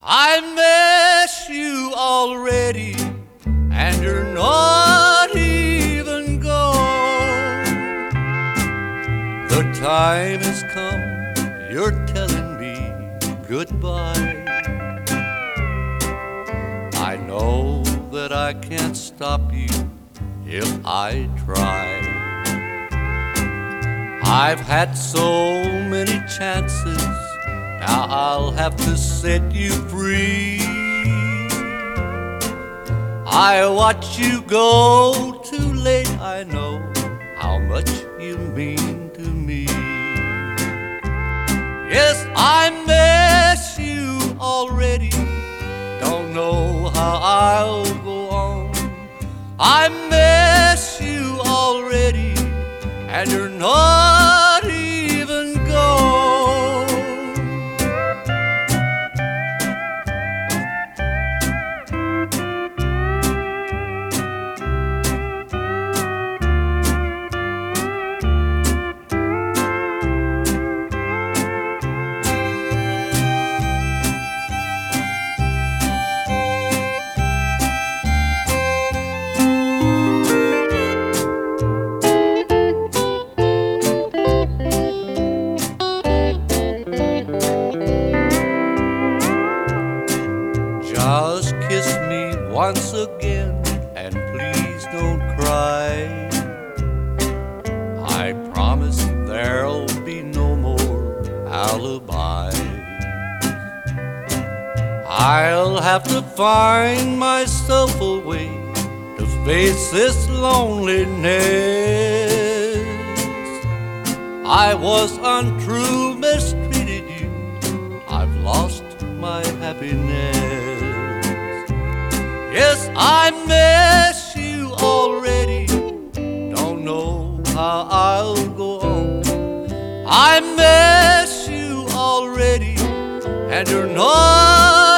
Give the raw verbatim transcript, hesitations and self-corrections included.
I miss you already, and you're not even gone. The time has come, you're telling me goodbye. I know that I can't stop you if I try. I've had so many chances, now I'll have to set you free. I watch you go too late, I know how much you mean to me. Yes, I miss you already, don't know how I'll go on. I miss you already, and you're not even gone. Just kiss me once again, and please don't cry. I promise there'll be no more alibis. I'll have to find myself a way to face this loneliness. I was untrue, mistreated you, I've lost my happiness. Yes, I miss you already, don't know how I'll go on. I miss you already, and you're not